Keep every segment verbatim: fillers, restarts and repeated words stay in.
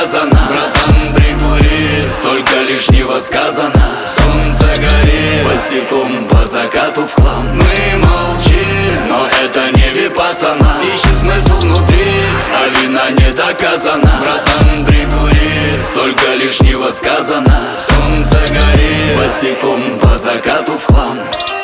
доказано. Братан, прикури, столько лишнего сказано. Солнце горит, босиком по закату в хлам. Мы молчим, но это не випассана. Ищем смысл внутри, а вина не доказана. Братан, прикури, столько лишнего сказано. Солнце горит, босиком по закату в хлам.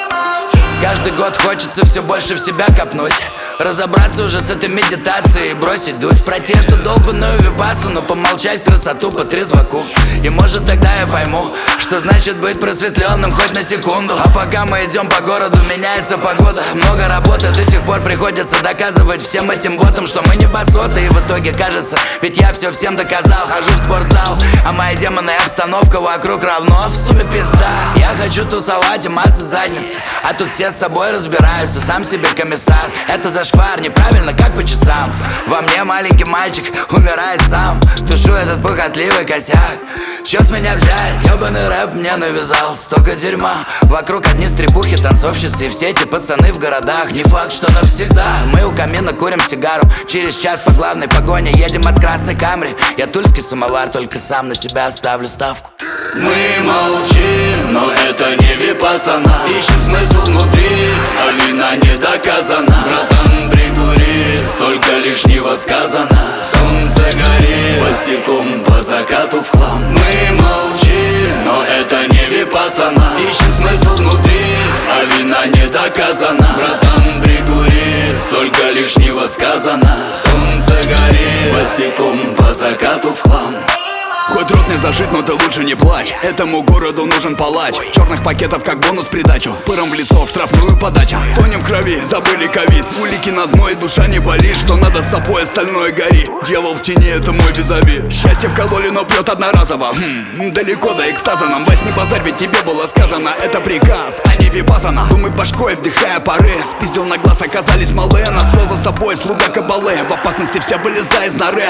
Каждый год хочется все больше в себя копнуть, разобраться уже с этой медитацией, бросить дуть, пройти эту долбанную випассану, помолчать в красоту по трезваку. И может тогда я пойму, что значит быть просветленным хоть на секунду. А пока мы идем по городу, меняется погода, много работы, до сих пор приходится доказывать всем этим ботам, что мы не басоты. И в итоге кажется, ведь я все всем доказал. Хожу в спортзал, а мои демоны и обстановка вокруг равно в сумме пизда. Я хочу тусовать и маться задницы, а тут все с собой разбираются, сам себе комиссар. Это зашквар, неправильно, как по часам. Во мне маленький мальчик умирает сам. Тушу этот похотливый косяк. Чё с меня взять? Ёбаный рэп мне навязал столько дерьма. Вокруг одни стрепухи, танцовщицы, и все эти пацаны в городах. Не факт, что навсегда. Мы у камина курим сигару, через час по главной погоне едем от Красной Камри. Я тульский самовар, только сам на себя ставлю ставку. Мы молчим, но это не випассана. Ищем смысл внутри, а вина не доказана. Братан, прикури, столько лишнего сказано. Солнце горит, босиком по закату в хлам. Мы молчим, но это не випассана. Ищем смысл внутри, а вина не доказана. Братан, прикури, столько лишнего сказано. Солнце горит, босиком по закату в хлам. Хоть рот не зажит, но ты лучше не плачь. Этому городу нужен палач. Черных пакетов как бонус в придачу. Пыром в лицо в штрафную подача. Тонем в крови, забыли ковид. Улики на дно и душа не болит. Что надо с собой, остальное горит. Дьявол в тени, это мой визави. Счастье в кололе, но пьет одноразово. хм, Далеко до экстаза нам. Во сне базарь, ведь тебе было сказано. Это приказ, а не випассана. Думай башкой, вдыхая пары. Спиздил на глаз, оказались малые. Нас вел за собой, слуга кабалы. В опасности вся, вылезая из норы.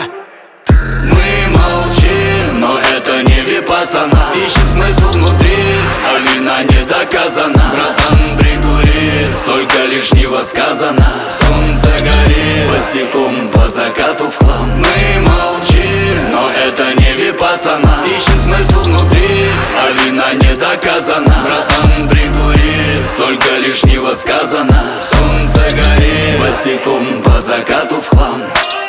Мы молчим, но это не випассана. Ищем смысл внутри, а вина не доказана. Братан, прикури, столько лишнего сказано. Солнце горит, босиком по закату в хлам. Мы молчим, но это не випассана. Ищем смысл внутри, а вина не доказана. Братан, прикури, столько лишнего сказано. Солнце горит, босиком по закату в хлам.